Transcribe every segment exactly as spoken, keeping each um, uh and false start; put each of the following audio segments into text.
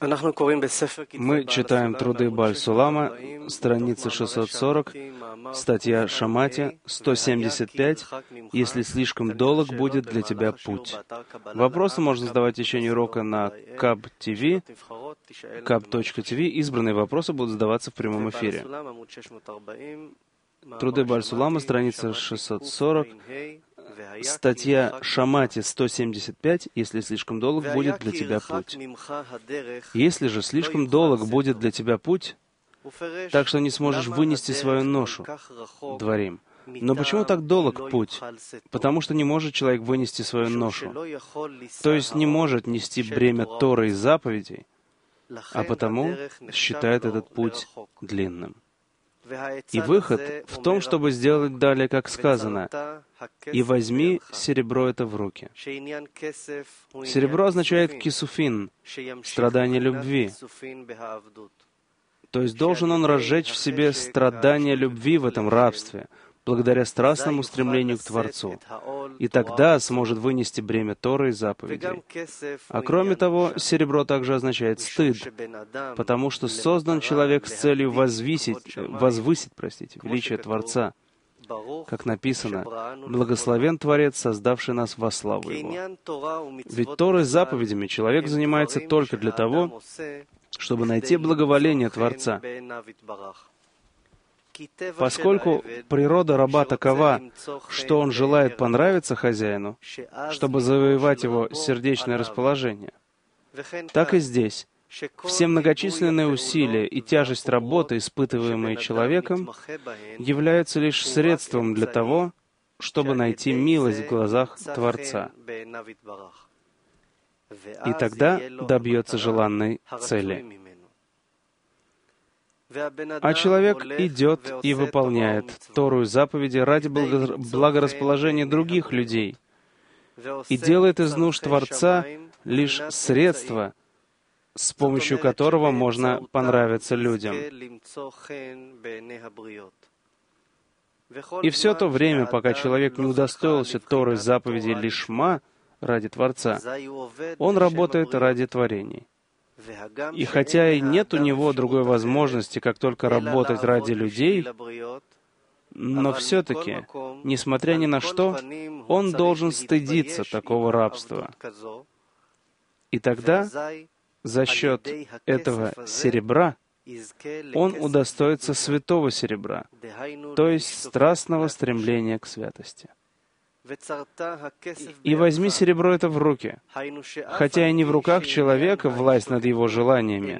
Мы читаем труды Бааль-Сулама, страница шестьсот сорок, статья Шамати, сто семьдесят пять, «Если слишком долг будет для тебя путь». Вопросы можно задавать в течение урока на каб.тв, каб.тв. Избранные вопросы будут задаваться в прямом эфире. Труды Бааль-Сулама, страница шестьсот сорок, статья Шамати сто семьдесят пять, «Если слишком долг будет для тебя путь». Если же слишком долг будет для тебя путь, так что не сможешь вынести свою ношу, Дворим. Но почему так долг путь? Потому что не может человек вынести свою ношу, то есть не может нести бремя Торы и заповедей, а потому считает этот путь длинным. И выход в том, чтобы сделать далее, как сказано, «И возьми серебро это в руки». Серебро означает кисуфин, страдание любви. То есть должен он разжечь в себе страдание любви в этом рабстве, благодаря страстному стремлению к Творцу, и тогда сможет вынести бремя Торы и заповедей. А кроме того, серебро также означает стыд, потому что создан человек с целью возвысить, возвысить, простите, величие Творца. Как написано, «Благословен Творец, создавший нас во славу Его». Ведь Торой и заповедями человек занимается только для того, чтобы найти благоволение Творца. Поскольку природа раба такова, что он желает понравиться хозяину, чтобы завоевать его сердечное расположение, так и здесь все многочисленные усилия и тяжесть работы, испытываемые человеком, являются лишь средством для того, чтобы найти милость в глазах Творца. И тогда добьется желанной цели. А человек идет и выполняет Тору и заповеди ради благорасположения других людей и делает из нужд Творца лишь средство, с помощью которого можно понравиться людям. И все то время, пока человек не удостоился Торы и заповедей лишма ради Творца, он работает ради творений. И хотя и нет у него другой возможности, как только работать ради людей, но все-таки, несмотря ни на что, он должен стыдиться такого рабства. И тогда, за счет этого серебра, он удостоится святого серебра, то есть страстного стремления к святости. «И возьми серебро это в руки», хотя и не в руках человека власть над его желаниями.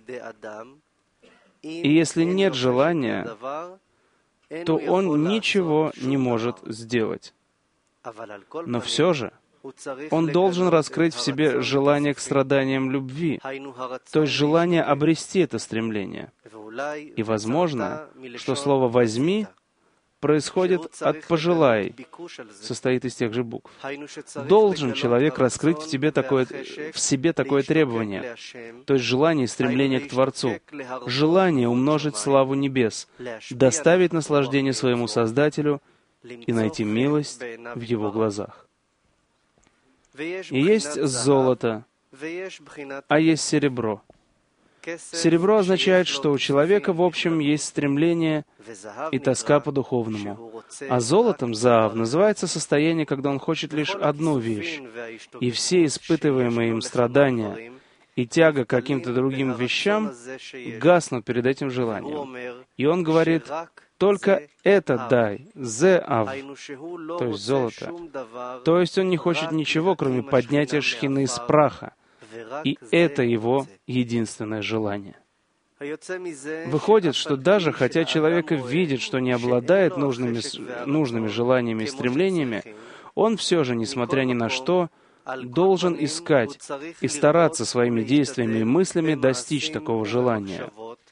И если нет желания, то он ничего не может сделать. Но все же он должен раскрыть в себе желание к страданиям любви, то есть желание обрести это стремление. И возможно, что слово «возьми» происходит от «пожелай», состоит из тех же букв. Должен человек раскрыть в себе такое, в себе такое требование, то есть желание и стремление к Творцу, желание умножить славу небес, доставить наслаждение своему Создателю и найти милость в Его глазах. И есть золото, а есть серебро. Серебро означает, что у человека, в общем, есть стремление и тоска по духовному. А золотом, заав, называется состояние, когда он хочет лишь одну вещь, и все испытываемые им страдания и тяга к каким-то другим вещам гаснут перед этим желанием. И он говорит, «Только это дай, заав», то есть золото. То есть он не хочет ничего, кроме поднятия шхины из праха. И это его единственное желание. Выходит, что даже хотя человек видит, что не обладает нужными, нужными желаниями и стремлениями, он все же, несмотря ни на что, должен искать и стараться своими действиями и мыслями достичь такого желания.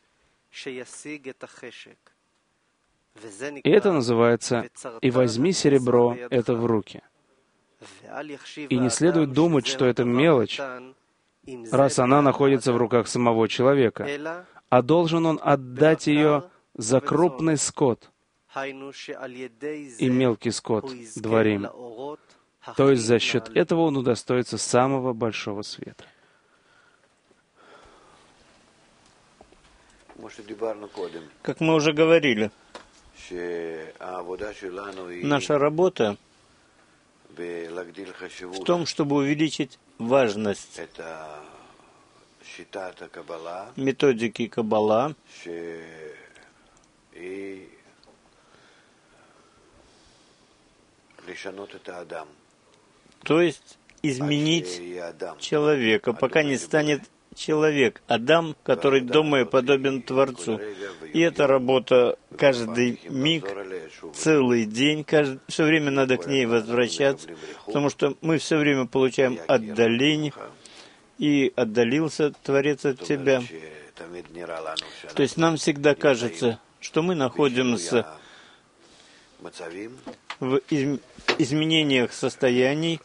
И это называется «и возьми серебро это в руки». И не следует думать, что это мелочь, раз она находится в руках самого человека, а должен он отдать ее за крупный скот и мелкий скот, дворим. То есть за счет этого он удостоится самого большого света. Как мы уже говорили, наша работа в том, чтобы увеличить важность методики Каббала, то есть изменить человека, пока не станет человек, Адам, который дома и подобен Творцу. И эта работа каждый миг, целый день, каждый, все время надо к ней возвращаться, потому что мы все время получаем отдаление, и отдалился Творец от тебя. То есть нам всегда кажется, что мы находимся в из, изменениях состояний,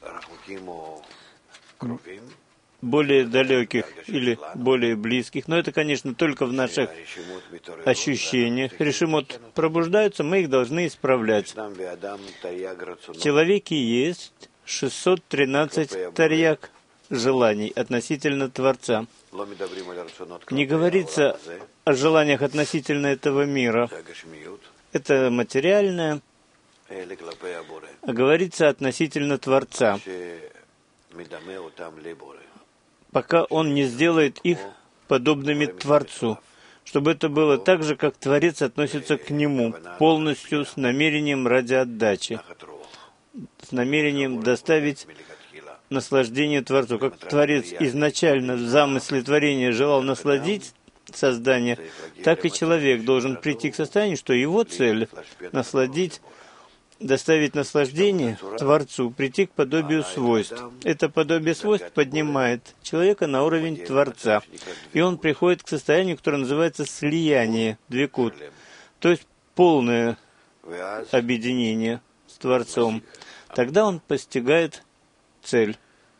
более далеких или более близких. Но это, конечно, только в наших ощущениях. Решимот пробуждаются, мы их должны исправлять. В человеке есть шестьсот тринадцать тарьяк желаний относительно Творца. Не говорится о желаниях относительно этого мира. Это материальное, а говорится относительно Творца, пока Он не сделает их подобными Творцу, чтобы это было так же, как Творец относится к Нему, полностью с намерением ради отдачи, с намерением доставить наслаждение Творцу. Как Творец изначально в замысле творения желал насладить создание, так и человек должен прийти к состоянию, что его цель — насладить, доставить наслаждение Творцу, прийти к подобию свойств. Это подобие свойств поднимает человека на уровень Творца, и он приходит к состоянию, которое называется слияние, двекут, то есть полное объединение с Творцом. Тогда он постигает цель.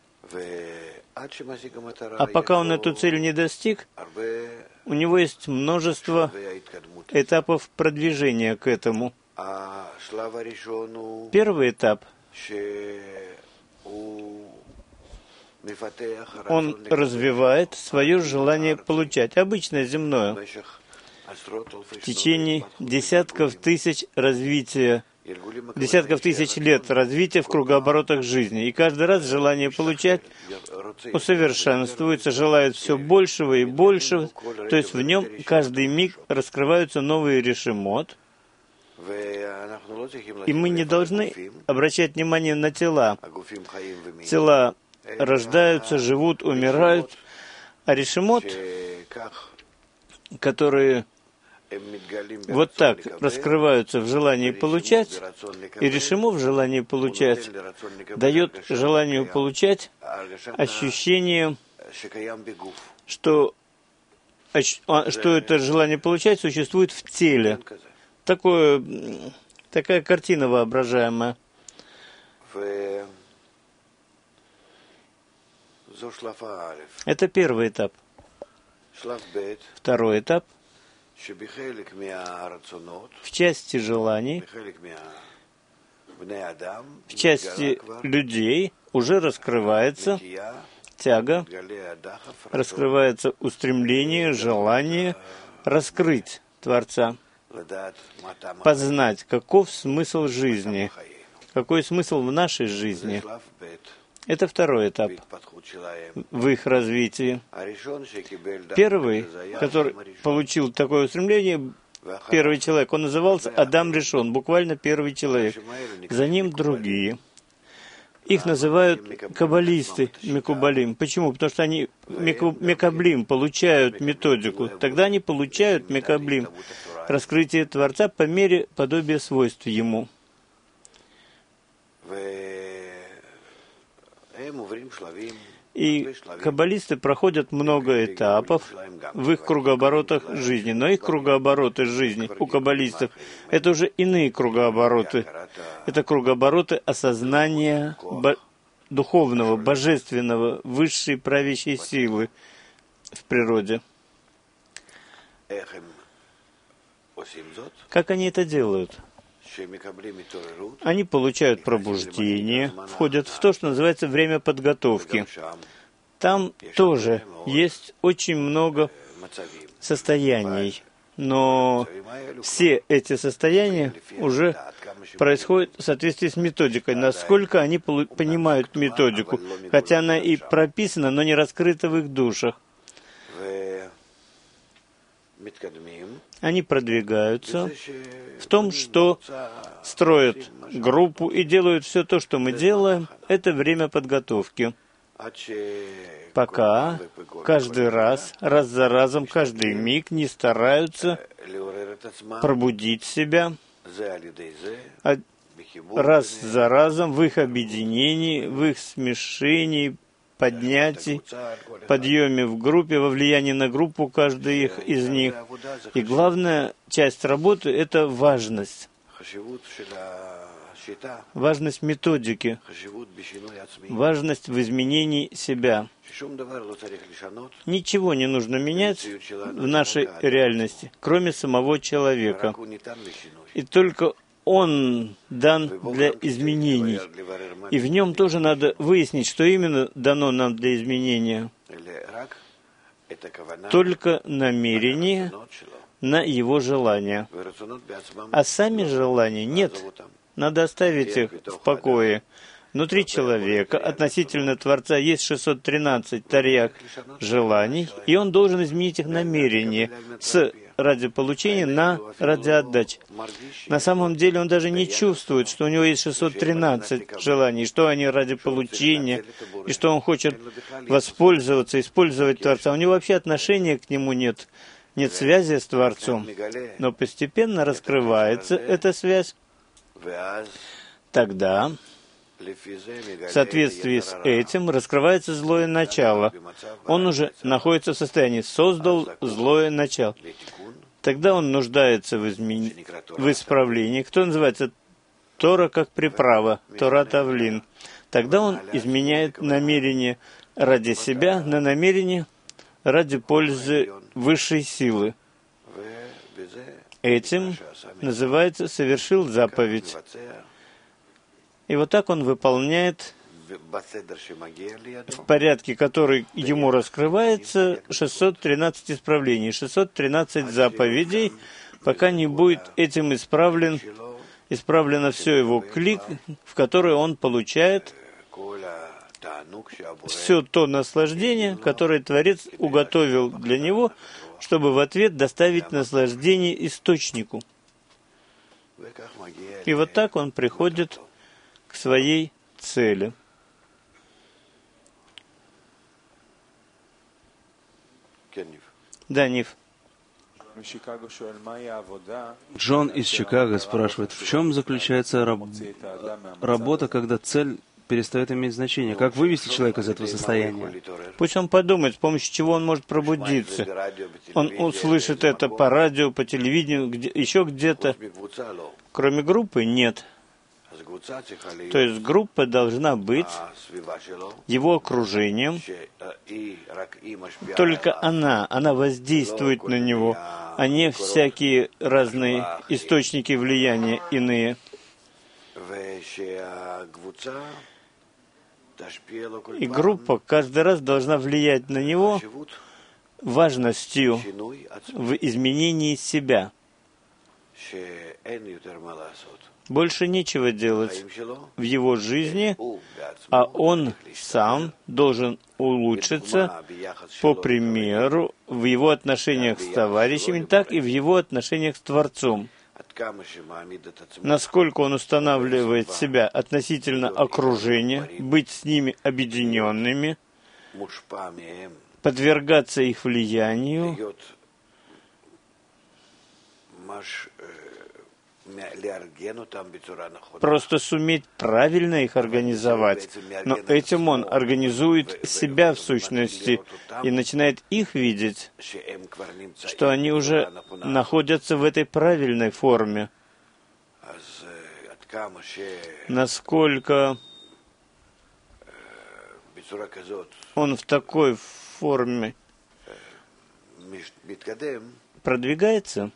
А пока он эту цель не достиг, у него есть множество этапов продвижения к этому. Первый этап — он развивает свое желание получать, обычное земное, в течение десятков тысяч развития, десятков тысяч лет развития в кругооборотах жизни. И каждый раз желание получать усовершенствуется, желает все большего и большего, то есть в нем каждый миг раскрываются новые решимот, и мы не должны обращать внимание на тела. Тела рождаются, живут, умирают, а решимот, которые вот так раскрываются в желании получать, и решимо в желании получать дает желанию получать ощущение, что, что это желание получать существует в теле. Такое, такая картина воображаемая. Это первый этап. Второй этап. В части желаний, в части людей уже раскрывается тяга, раскрывается устремление, желание раскрыть Творца, познать, каков смысл жизни, какой смысл в нашей жизни. Это второй этап в их развитии. Первый, который получил такое устремление, первый человек, он назывался Адам Ришон, буквально первый человек. За ним другие. Их называют каббалисты, мекубалим. Почему? Потому что они мекаблим, получают методику. Тогда они получают мекаблим, раскрытие Творца по мере подобия свойств Ему. И каббалисты проходят много этапов в их кругооборотах жизни. Но их кругообороты жизни у каббалистов — это уже иные кругообороты. Это кругообороты осознания бо- духовного, божественного, высшей правящей силы в природе. Как они это делают? Они получают пробуждение, входят в то, что называется время подготовки. Там тоже есть очень много состояний. Но все эти состояния уже происходят в соответствии с методикой. Насколько они понимают методику, хотя она и прописана, но не раскрыта в их душах. Они продвигаются в том, что строят группу и делают все то, что мы делаем. Это время подготовки. Пока каждый раз, раз за разом, каждый миг не стараются пробудить себя, а раз за разом в их объединении, в их смешении, поднятии, подъеме в группе, во влиянии на группу каждый их из них. И главная часть работы — это важность. Важность методики, важность в изменении себя. Ничего не нужно менять в нашей реальности, кроме самого человека. И только он дан для изменений. И в нем тоже надо выяснить, что именно дано нам для изменения. Только намерение на его желания. А сами желания нет. Надо оставить их в покое. Внутри человека относительно Творца есть шестьсот тринадцать тарьяг желаний, и он должен изменить их намерение с ради получения на ради отдачи. На самом деле он даже не чувствует, что у него есть шестьсот тринадцать желаний, что они ради получения, и что он хочет воспользоваться, использовать Творца. У него вообще отношения к нему нет, нет связи с Творцом. Но постепенно раскрывается эта связь. Тогда, в соответствии с этим, раскрывается злое начало. Он уже находится в состоянии, создал злое начало. Тогда он нуждается в, измен... в исправлении. Кто называется Тора как приправа, Тора Тавлин. Тогда он изменяет намерение ради себя на намерение ради пользы высшей силы. Этим называется «совершил заповедь». И вот так он выполняет в порядке, который ему раскрывается, шестьсот тринадцать исправлений, шестьсот тринадцать заповедей, пока не будет этим исправлен, исправлено все его клик, в который он получает все то наслаждение, которое Творец уготовил для него, чтобы в ответ доставить наслаждение источнику. И вот так он приходит к своей цели. Да, Нив. Джон из Чикаго спрашивает, в чем заключается раб... работа, когда цель перестает иметь значение? Как вывести человека из этого состояния? Пусть он подумает, с помощью чего он может пробудиться. Он услышит это по радио, по телевидению, где... еще где-то. Кроме группы, нет. То есть группа должна быть его окружением. Только она, она воздействует на него, а не всякие разные источники влияния иные. И группа каждый раз должна влиять на него важностью в изменении себя. Больше нечего делать в его жизни, а он сам должен улучшиться по примеру в его отношениях с товарищами, так и в его отношениях с Творцом. Насколько он устанавливает себя относительно окружения, быть с ними объединенными, подвергаться их влиянию, просто суметь правильно их организовать. Но этим он организует себя в сущности и начинает их видеть, что они уже находятся в этой правильной форме. Насколько он в такой форме продвигается,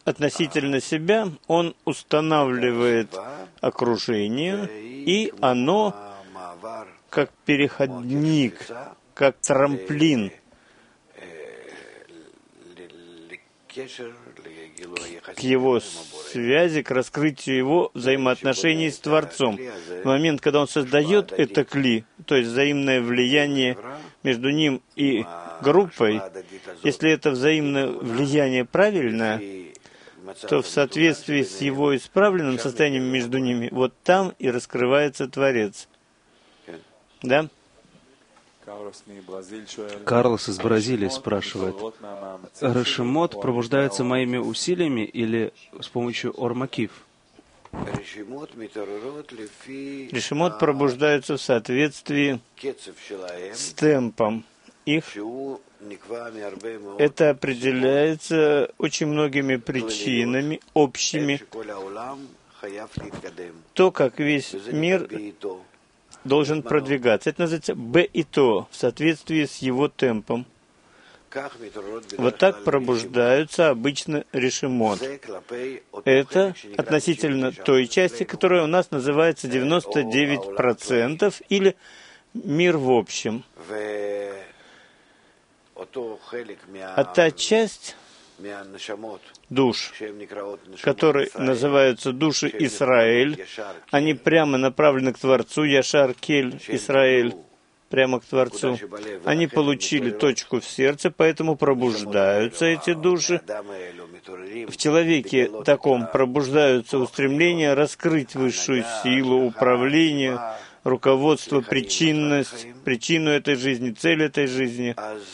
относительно себя он устанавливает окружение, и оно, как переходник, как трамплин к его связи, к раскрытию его взаимоотношений с Творцом. В момент, когда он создает это кли, то есть взаимное влияние между ним и группой, если это взаимное влияние правильное, то в соответствии с его исправленным состоянием между ними, вот там и раскрывается Творец. Да? Карлос из Бразилии спрашивает, Решемот пробуждается моими усилиями или с помощью ормакив? Решемот пробуждаются в соответствии с темпом их. Это определяется очень многими причинами, общими. То, как весь мир должен продвигаться. Это называется «б» и «то», в соответствии с его темпом. Вот так пробуждаются обычно решемот. Это относительно той части, которая у нас называется девяносто девять процентов, или мир в общем. А та часть душ, которые называются души Исраэль, они прямо направлены к Творцу, Яшар Кель, Исраэль, прямо к Творцу. Они получили точку в сердце, поэтому пробуждаются эти души. В человеке таком пробуждаются устремления раскрыть высшую силу, управление, руководство, причинность, причину этой жизни, цель этой жизни.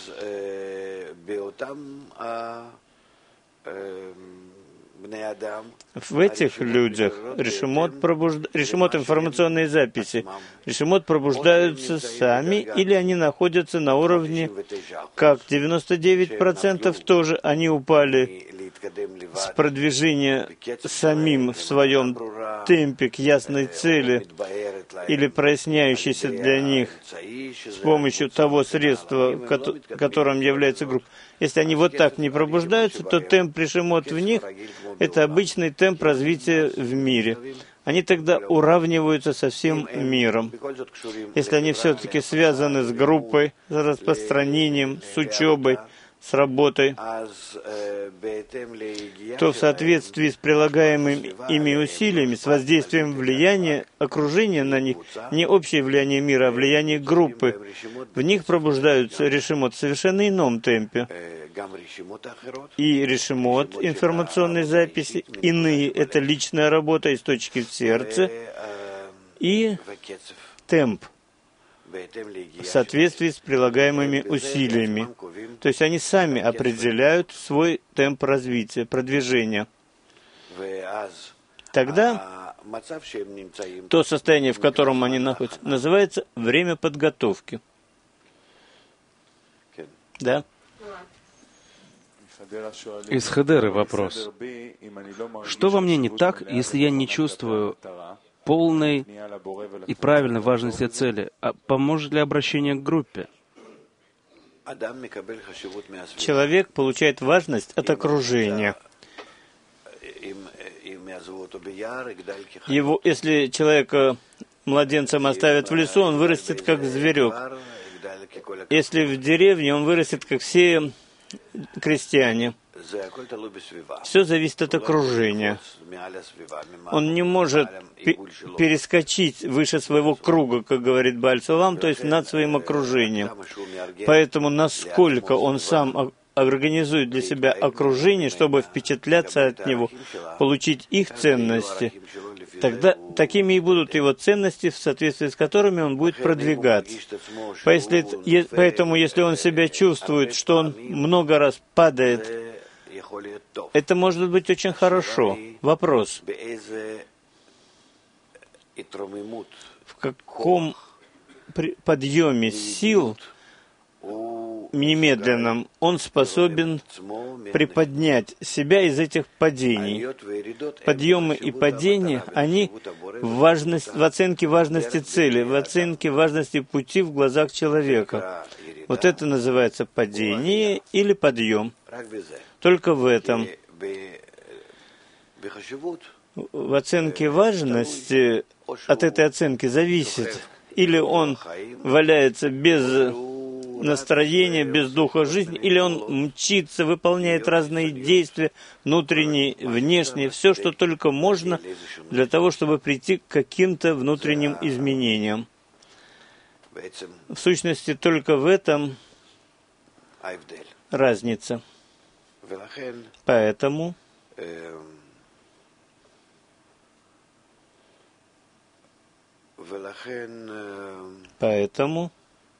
В этих людях решемот, пробужд... решемот информационные записи, решемот пробуждаются сами, или они находятся на уровне, как девяносто девять процентов тоже они упали с продвижения самим в своем темпе к ясной цели, или проясняющейся для них с помощью того средства, которым является группа. Если они вот так не пробуждаются, то темп решемот в них — это обычный темп развития в мире. Они тогда уравниваются со всем миром. Если они все-таки связаны с группой, с распространением, с учебой, с работой, то в соответствии с прилагаемыми ими усилиями, с воздействием влияния окружения на них, не общее влияние мира, а влияние группы, в них пробуждаются решемот в совершенно ином темпе. И решемот, информационные записи, иные — это личная работа, источники в сердце, и темп в соответствии с прилагаемыми усилиями. То есть они сами определяют свой темп развития, продвижения. Тогда то состояние, в котором они находятся, называется время подготовки. Да? Из Хедеры вопрос. Что во мне не так, если я не чувствую полной и правильной важности цели? А поможет ли обращение к группе? Человек получает важность от окружения. Его, если человека младенцем оставят в лесу, он вырастет как зверек. Если в деревне, он вырастет как все крестьяне. Все зависит от окружения. Он не может перескочить выше своего круга, как говорит Бааль Сулам, то есть над своим окружением. Поэтому насколько он сам организует для себя окружение, чтобы впечатляться от него, получить их ценности, тогда такими и будут его ценности, в соответствии с которыми он будет продвигаться. Поэтому, если он себя чувствует, что он много раз падает, это может быть очень хорошо. Вопрос: в каком подъеме сил немедленном он способен приподнять себя из этих падений. Подъемы и падения, они в, важность, в оценке важности цели, в оценке важности пути в глазах человека. Вот это называется падение или подъем. Только в этом. в оценке важности, от этой оценки зависит, или он валяется без настроения, без духа жизни, или он мчится, выполняет разные действия, внутренние, внешние, все, что только можно, для того, чтобы прийти к каким-то внутренним изменениям. В сущности, только в этом разница. Поэтому Поэтому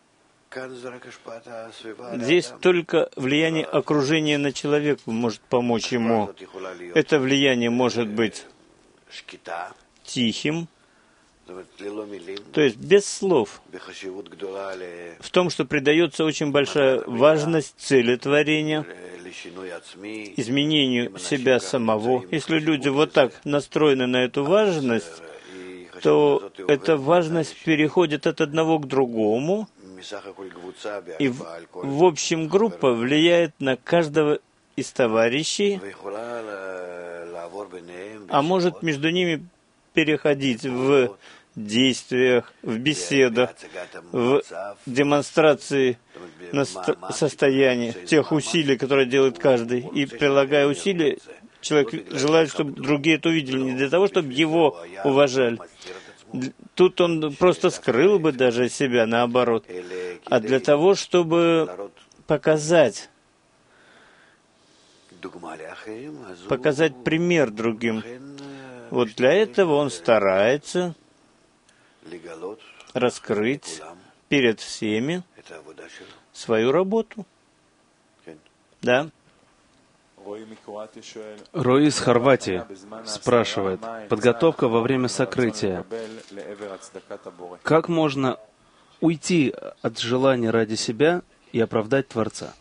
здесь только влияние окружения на человека может помочь ему. Это влияние может быть тихим, то есть без слов, в том, что придается очень большая важность цели творения, изменению себя самого. Если люди вот так настроены на эту важность, то эта важность переходит от одного к другому, и в, в общем группа влияет на каждого из товарищей, а может между ними переходить в действиях, в беседах, в демонстрации состояния, тех усилий, которые делает каждый. И прилагая усилия, человек желает, чтобы другие это увидели, не для того, чтобы его уважали. Тут он просто скрыл бы даже себя, наоборот, а для того, чтобы показать, показать пример другим. Вот для этого он старается раскрыть перед всеми свою работу. Да. Рой из Хорватии спрашивает, подготовка во время сокрытия. Как можно уйти от желания ради себя и оправдать Творца?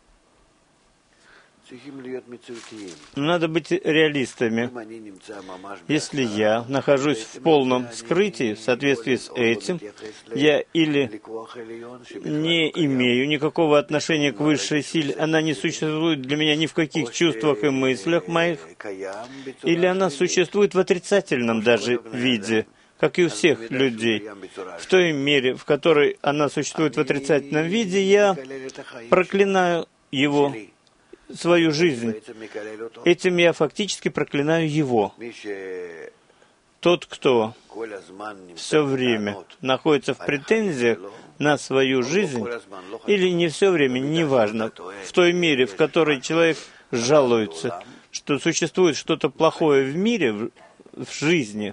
Надо быть реалистами. Если я нахожусь в полном скрытии, в соответствии с этим, я или не имею никакого отношения к высшей силе, она не существует для меня ни в каких чувствах и мыслях моих, или она существует в отрицательном даже виде, как и у всех людей. В той мере, в которой она существует в отрицательном виде, я проклинаю его, свою жизнь. Этим я фактически проклинаю его. Тот, кто все время находится в претензиях на свою жизнь, или не все время, неважно, в той мере, в которой человек жалуется, что существует что-то плохое в мире, в, в жизни,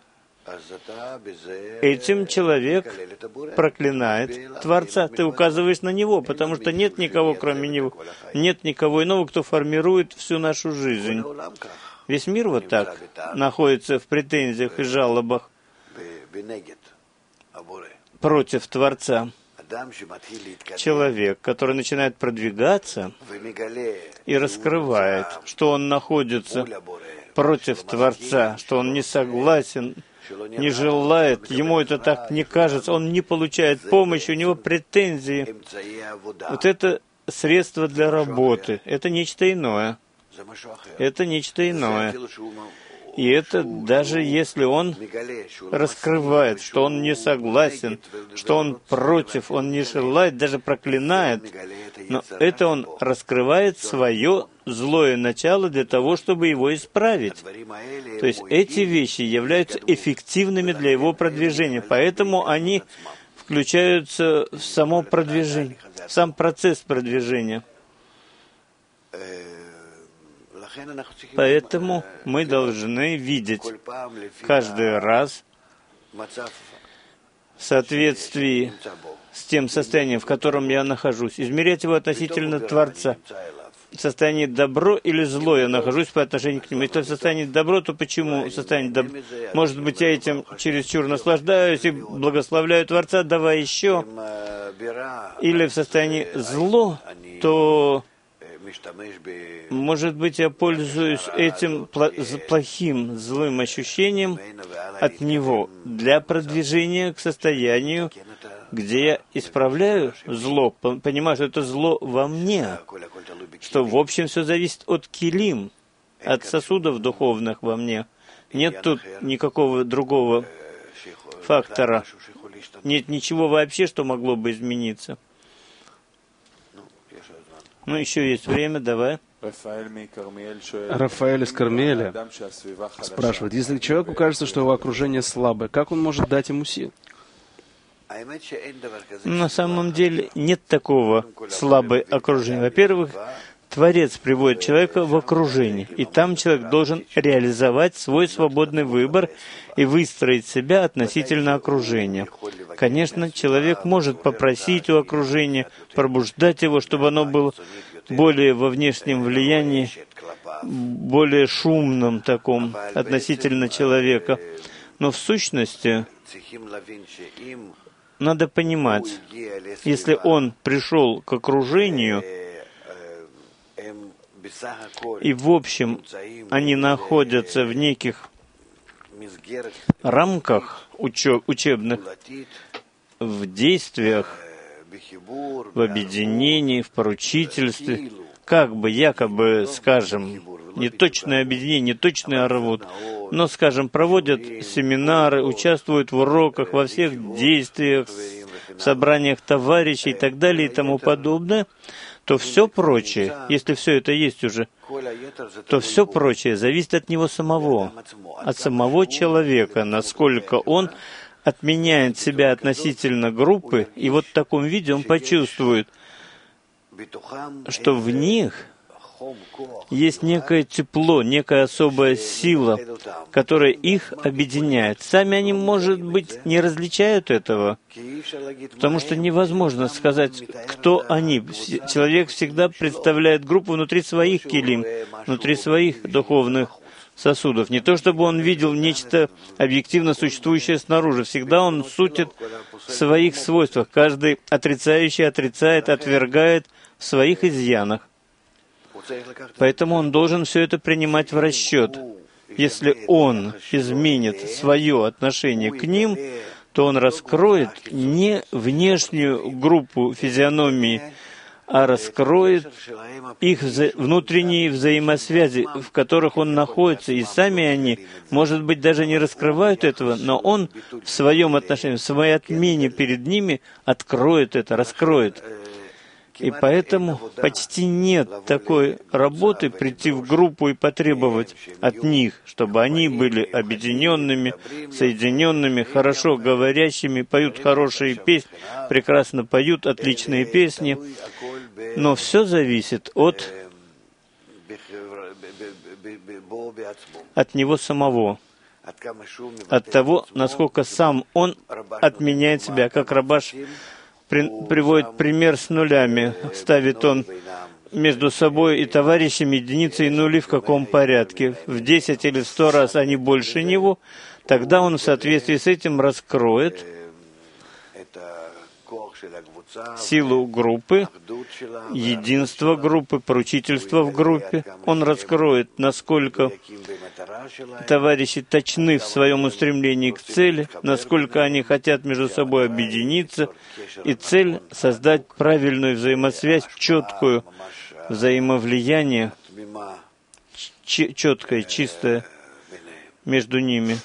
этим человек проклинает Творца. Ты указываешь на Него, потому что нет никого, кроме Него. Нет никого иного, кто формирует всю нашу жизнь. Весь мир вот так находится в претензиях и жалобах против Творца. Человек, который начинает продвигаться и раскрывает, что он находится против Творца, что он не согласен, не желает, ему это так не кажется, он не получает помощи, у него претензии. Вот это средство для работы, это нечто иное. Это нечто иное. И это даже если он раскрывает, что он не согласен, что он против, он не желает, даже проклинает, но это он раскрывает свое злое начало для того, чтобы его исправить. То есть эти вещи являются эффективными для его продвижения, поэтому они включаются в само продвижение, в сам процесс продвижения. Поэтому мы должны видеть каждый раз в соответствии с тем состоянием, в котором я нахожусь, измерять его относительно Творца. В состоянии добро или зло я нахожусь по отношению к нему. Если в состоянии добро, то почему в состоянии добро? Может быть, я этим чересчур наслаждаюсь и благословляю Творца, давай еще. Или в состоянии зло, то... Может быть, я пользуюсь этим плохим, злым ощущением от него для продвижения к состоянию, где я исправляю зло, понимаю, что это зло во мне, что в общем все зависит от килим, от сосудов духовных во мне. Нет тут никакого другого фактора. Нет ничего вообще, что могло бы измениться. Ну, еще есть время, давай. Рафаэль из Кармеля спрашивает, если человеку кажется, что его окружение слабое, как он может дать ему сил? На самом деле нет такого слабое окружение. Во-первых, Творец приводит человека в окружение, и там человек должен реализовать свой свободный выбор и выстроить себя относительно окружения. Конечно, человек может попросить у окружения, пробуждать его, чтобы оно было более во внешнем влиянии, более шумном таком относительно человека. Но в сущности надо понимать, если он пришел к окружению, и в общем они находятся в неких рамках учеб, учебных, в действиях, в объединении, в поручительстве, как бы, якобы, скажем, не точное объединение, не точный арвуд, но, скажем, проводят семинары, участвуют в уроках, во всех действиях, в собраниях товарищей и так далее и тому подобное, то все прочее, если все это есть уже, то все прочее зависит от него самого, от самого человека, насколько он отменяет себя относительно группы, и вот в таком виде он почувствует, что в них есть некое тепло, некая особая сила, которая их объединяет. Сами они, может быть, не различают этого, потому что невозможно сказать, кто они. Человек всегда представляет группу внутри своих килим, внутри своих духовных сосудов. Не то, чтобы он видел нечто объективно существующее снаружи. Всегда он сутит в своих свойствах. Каждый отрицающий отрицает, отвергает в своих изъянах. Поэтому он должен все это принимать в расчет. Если он изменит свое отношение к ним, то он раскроет не внешнюю группу физиономии, а раскроет их вза- внутренние взаимосвязи, в которых он находится, и сами они, может быть, даже не раскрывают этого, но он в своем отношении, в своей отмене перед ними откроет это, раскроет. И поэтому почти нет такой работы прийти в группу и потребовать от них, чтобы они были объединенными, соединенными, хорошо говорящими, поют хорошие песни, прекрасно поют отличные песни. Но все зависит от, от него самого, от того, насколько сам он отменяет себя, как Рабаш При, приводит пример с нулями. Ставит он между собой и товарищами единицы и нули в каком порядке. В десять или в сто раз они больше него. Тогда он в соответствии с этим раскроет силу группы, единство группы, поручительство в группе. Он раскроет, насколько товарищи точны в своем устремлении к цели, насколько они хотят между собой объединиться, и цель — создать правильную взаимосвязь, четкую взаимовлияние, четкое, чистое между ними.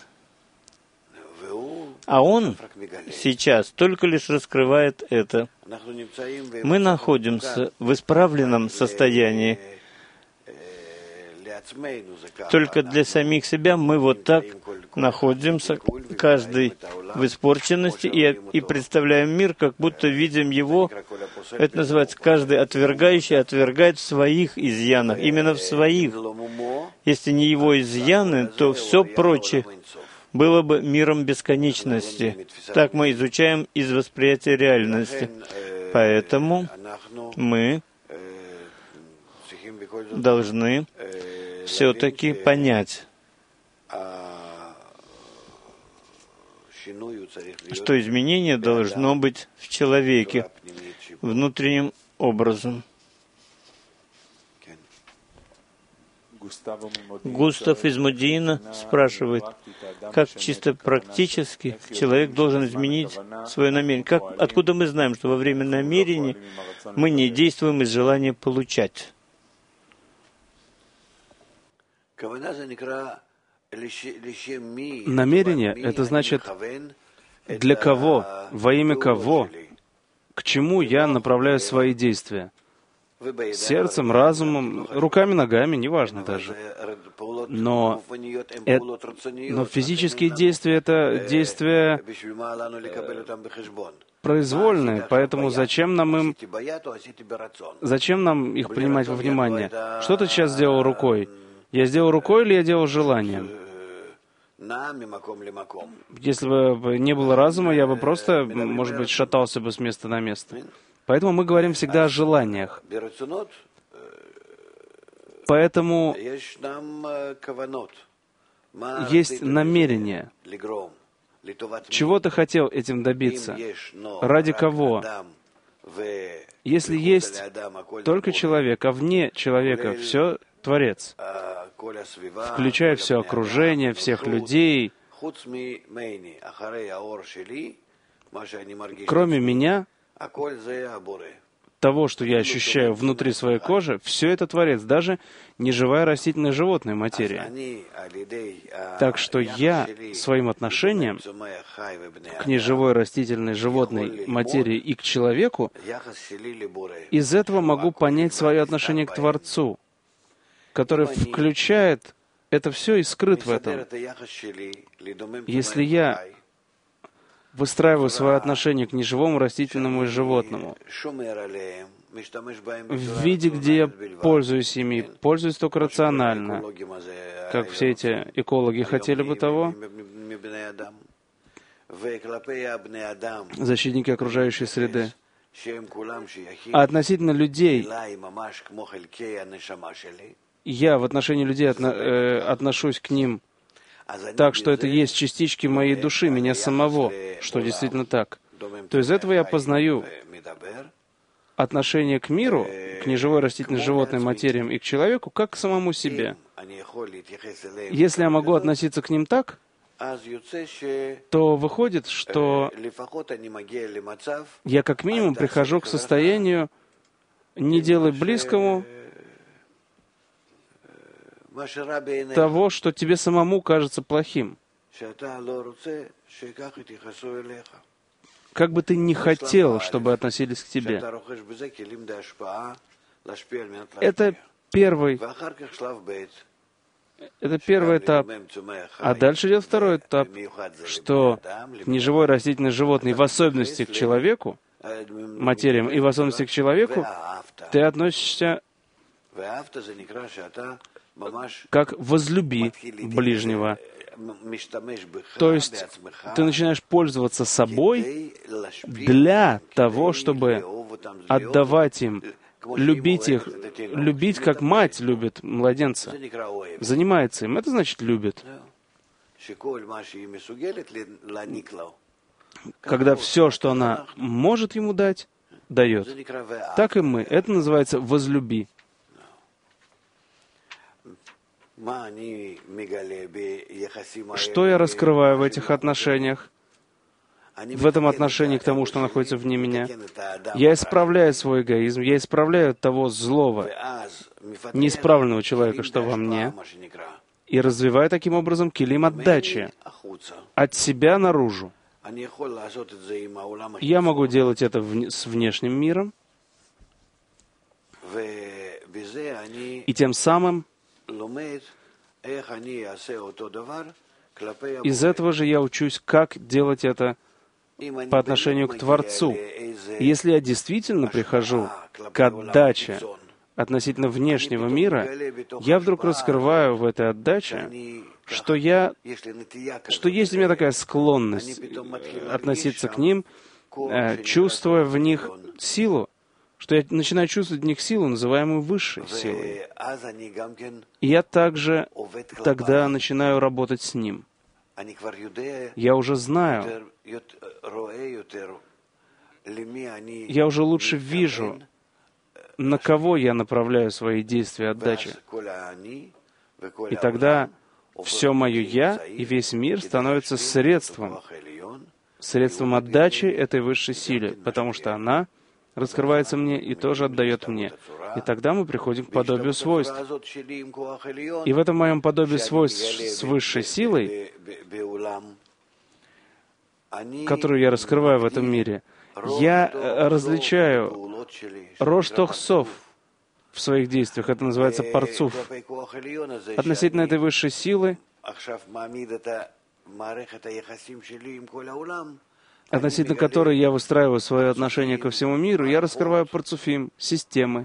А он сейчас только лишь раскрывает это. Мы находимся в исправленном состоянии. Только для самих себя мы вот так находимся, каждый в испорченности, и, и представляем мир, как будто видим его. Это называется, каждый отвергающий отвергает в своих изъянах, именно в своих. Если не его изъяны, то все прочее было бы миром бесконечности. Так мы изучаем из восприятия реальности. Поэтому мы должны все-таки понять, что изменение должно быть в человеке внутренним образом. Густав из Модиина спрашивает, как чисто практически человек должен изменить свое намерение. Как, откуда мы знаем, что во время намерения мы не действуем из желания получать? Намерение — это значит, для кого, во имя кого, к чему я направляю свои действия. Сердцем, разумом, руками, ногами, неважно даже. Но, э, но физические действия — это действия произвольные, поэтому зачем нам им, зачем нам их принимать во внимание? Что ты сейчас сделал рукой? Я сделал рукой или я делал желанием? Если бы не было разума, я бы просто, может быть, шатался бы с места на место. Поэтому мы говорим всегда о желаниях. Поэтому есть намерение. Чего ты хотел этим добиться? Ради кого? Если есть только человек, а вне человека все Творец, включая все окружение, всех людей, кроме меня, того, что я ощущаю внутри своей кожи, все это Творец, даже неживая растительная животная материя. Так что я своим отношением к неживой растительной животной материи и к человеку, из этого могу понять свое отношение к Творцу, который включает это все и скрыт в этом. Если я выстраиваю свое отношение к неживому растительному и животному в виде, где я пользуюсь ими, пользуюсь только рационально, как все эти экологи хотели бы того, защитники окружающей среды, а относительно людей, я в отношении людей отно, э, отношусь к ним так, что это есть частички моей души, меня самого, что действительно так. То из этого я познаю отношение к миру, к неживой растительной животной материям и к человеку, как к самому себе. Если я могу относиться к ним так, то выходит, что я как минимум прихожу к состоянию «не делай близкому того, что тебе самому кажется плохим». Как бы ты ни хотел, чтобы относились к тебе. Это первый, это первый этап. А дальше идет второй этап, что к неживой растительной животной, в особенности к человеку, материям, и в особенности к человеку, ты относишься как возлюби ближнего. То есть ты начинаешь пользоваться собой для того, чтобы отдавать им, любить их, любить, как мать любит младенца, занимается им. Это значит любит. Когда все, что она может ему дать, дает. Так и мы. Это называется возлюби. Что я раскрываю в этих отношениях? В этом отношении к тому, что находится вне меня? Я исправляю свой эгоизм, я исправляю того злого, неисправленного человека, что во мне, и развиваю таким образом килим отдачи от себя наружу. Я могу делать это в... с внешним миром, и тем самым из этого же я учусь, как делать это по отношению к Творцу. Если я действительно прихожу к отдаче относительно внешнего мира, я вдруг раскрываю в этой отдаче, что я, что есть у меня такая склонность относиться к ним, чувствуя в них силу, что я начинаю чувствовать в них силу, называемую высшей силой. И я также тогда начинаю работать с ним. Я уже знаю, я уже лучше вижу, на кого я направляю свои действия отдачи. И тогда все мое «я» и весь мир становятся средством, средством отдачи этой высшей силе, потому что она раскрывается мне и тоже отдает мне. И тогда мы приходим к подобию свойств. И в этом моем подобии свойств с высшей силой, которую я раскрываю в этом мире, я различаю рош тохсов в своих действиях. Это называется парцуф. Относительно этой высшей силы, относительно которой я выстраиваю свое отношение ко всему миру, я раскрываю парцуфим, системы.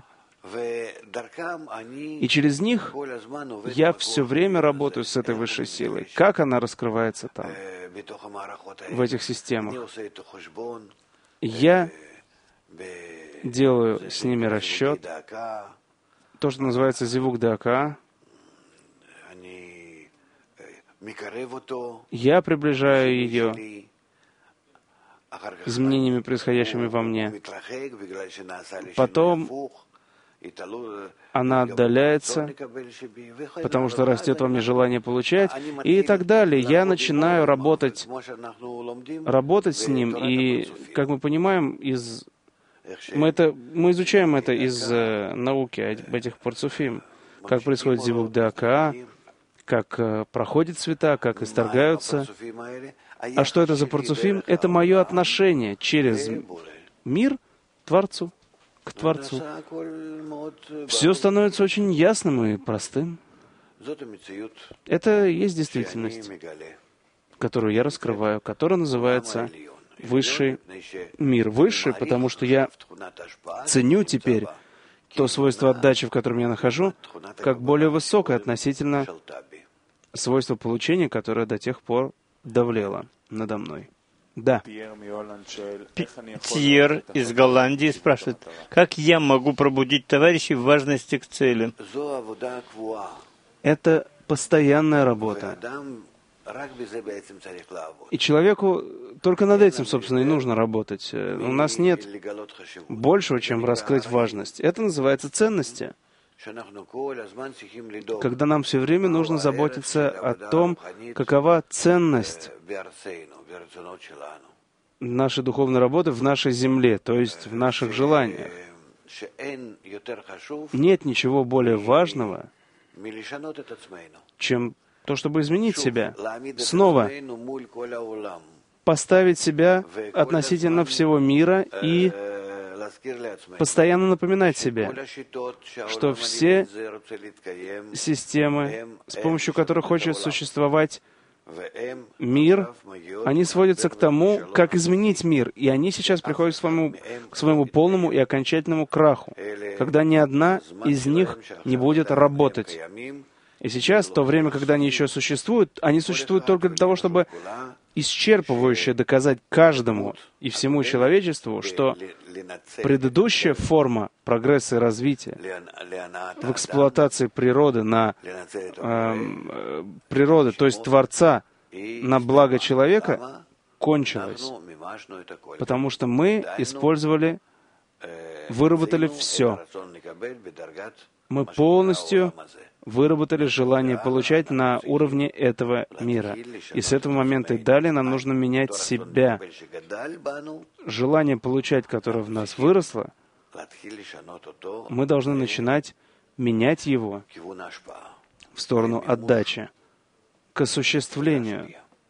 И через них я все время работаю с этой высшей силой. Как она раскрывается там, в этих системах? Я делаю с ними расчет, то, что называется зивук дака. Я приближаю ее изменениями, происходящими во мне. Потом она отдаляется, потому что растет во мне желание получать, и так далее. Я начинаю работать, работать с ним, и, как мы понимаем, из мы, это, мы изучаем это из э, науки об этих парцуфим, как происходит зивук дака, как э, проходят цвета, как исторгаются. А что это за парцуфим? Это мое отношение через мир Творцу, к Творцу. Все становится очень ясным и простым. Это и есть действительность, которую я раскрываю, которая называется высший мир. Высший, потому что я ценю теперь то свойство отдачи, в котором я нахожу, как более высокое относительно свойства получения, которое до тех пор давлело надо мной. Да. Пьер из Голландии спрашивает, как я могу пробудить товарищей в важности к цели? Это постоянная работа. И человеку только над этим, собственно, и нужно работать. У нас нет большего, чем раскрыть важность. Это называется ценности. Когда нам все время нужно заботиться о том, какова ценность нашей духовной работы в нашей земле, то есть в наших желаниях. Нет ничего более важного, чем то, чтобы изменить себя, снова поставить себя относительно всего мира и постоянно напоминать себе, что все системы, с помощью которых хочет существовать мир, они сводятся к тому, как изменить мир, и они сейчас приходят к своему, к своему полному и окончательному краху, когда ни одна из них не будет работать. И сейчас, в то время, когда они еще существуют, они существуют только для того, чтобы исчерпывающе доказать каждому и всему человечеству, что предыдущая форма прогресса и развития в эксплуатации природы на э, природы, то есть Творца, на благо человека, кончилась. Потому что мы использовали, выработали все. Мы полностью выработали желание получать на уровне этого мира. И с этого момента и далее нам нужно менять себя. Желание получать, которое в нас выросло, мы должны начинать менять его в сторону отдачи, к осуществлению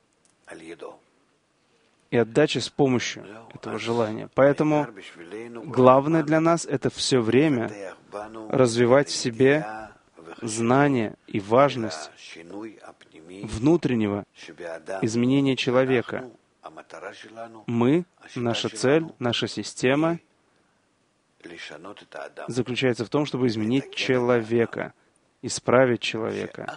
и отдачи с помощью этого желания. Поэтому главное для нас — это все время развивать в себе знание и важность внутреннего изменения человека. Мы, наша цель, наша система заключается в том, чтобы изменить человека, исправить человека.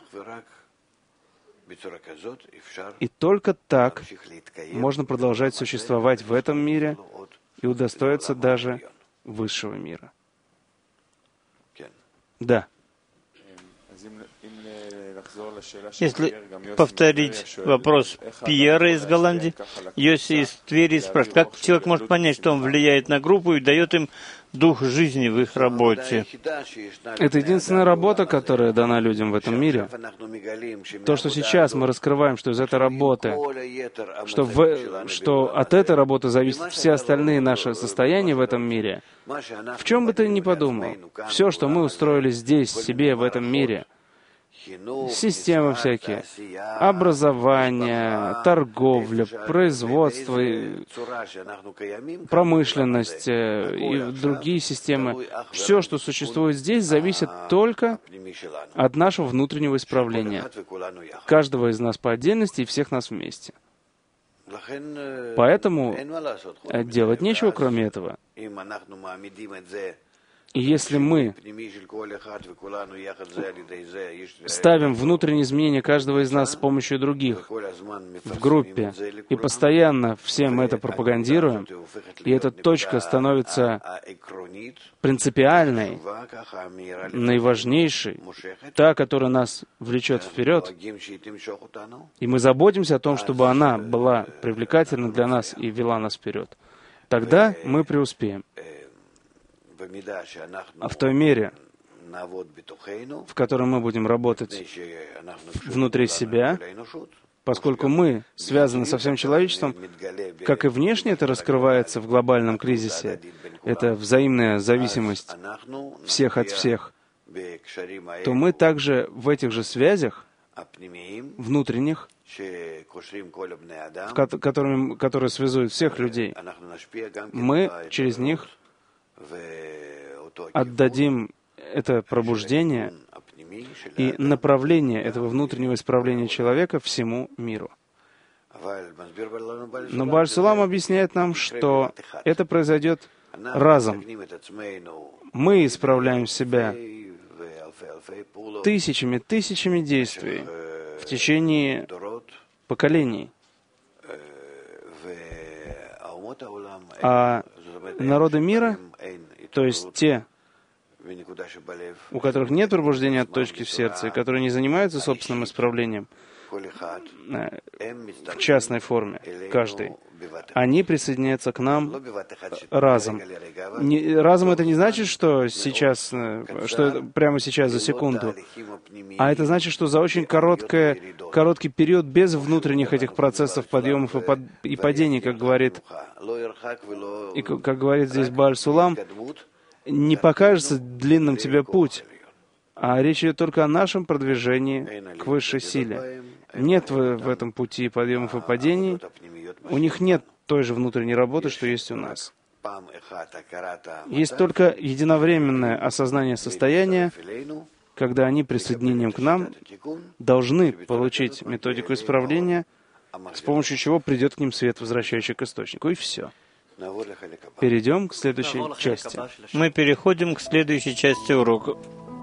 И только так можно продолжать существовать в этом мире и удостоиться даже высшего мира. Да. Если повторить вопрос Пьера из Голландии, Йоси из Твери спрашивает, как человек может понять, что он влияет на группу и дает им дух жизни в их работе? Это единственная работа, которая дана людям в этом мире. То, что сейчас мы раскрываем, что из этой работы, что, в, что от этой работы зависят все остальные наши состояния в этом мире, в чем бы ты ни подумал, все, что мы устроили здесь, себе, в этом мире, системы всякие, образование, торговля, производство, промышленность и другие системы. Все, что существует здесь, зависит только от нашего внутреннего исправления. Каждого из нас по отдельности и всех нас вместе. Поэтому делать нечего, кроме этого. И если мы ставим внутренние изменения каждого из нас с помощью других в группе и постоянно всем это пропагандируем, и эта точка становится принципиальной, наиважнейшей, та, которая нас влечет вперед, и мы заботимся о том, чтобы она была привлекательна для нас и вела нас вперед, тогда мы преуспеем. А в той мере, в которой мы будем работать внутри себя, поскольку мы связаны со всем человечеством, как и внешне это раскрывается в глобальном кризисе, это взаимная зависимость всех от всех, то мы также в этих же связях внутренних, которыми, которые связуют всех людей, мы через них отдадим это пробуждение и направление этого внутреннего исправления человека всему миру. Но Бааль Сулам объясняет нам, что это произойдет разом. Мы исправляем себя тысячами, тысячами действий в течение поколений. А народы мира, то есть те, у которых нет пробуждения от точки в сердце, которые не занимаются собственным исправлением в частной форме, каждый, они присоединяются к нам разом. Не, разом это не значит, что сейчас, что это прямо сейчас, за секунду, а это значит, что за очень короткое, короткий период без внутренних этих процессов подъемов и, под, и падений, как говорит, и как говорит здесь Бааль Сулам, не покажется длинным тебе путь, а речь идет только о нашем продвижении к высшей силе. Нет в, в этом пути подъемов и падений, у них нет той же внутренней работы, что есть у нас. Есть только единовременное осознание состояния, когда они присоединением к нам должны получить методику исправления, с помощью чего придет к ним свет, возвращающий к источнику, и все. Перейдем к следующей части. Мы переходим к следующей части урока.